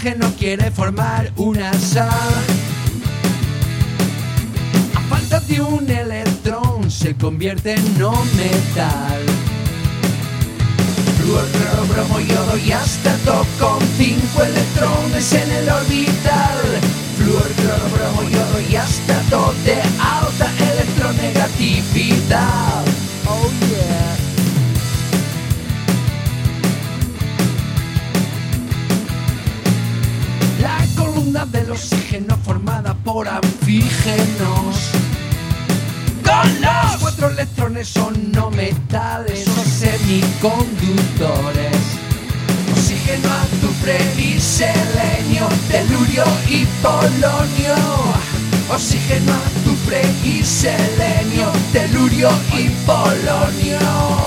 oxígeno quiere formar una sal. A falta de un electrón se convierte en no metal. Flúor, cloro, bromo, yodo y astato con 5 electrones en el orbital. Flúor, cloro, bromo, yodo y astato de alta electronegatividad. Oh yeah. La columna del oxígeno formada por anfígenos. Con los 4 electrones son no metales o semiconductores. Oxígeno, azufre y selenio, telurio y polonio. Oxígeno, azufre y selenio, telurio y polonio.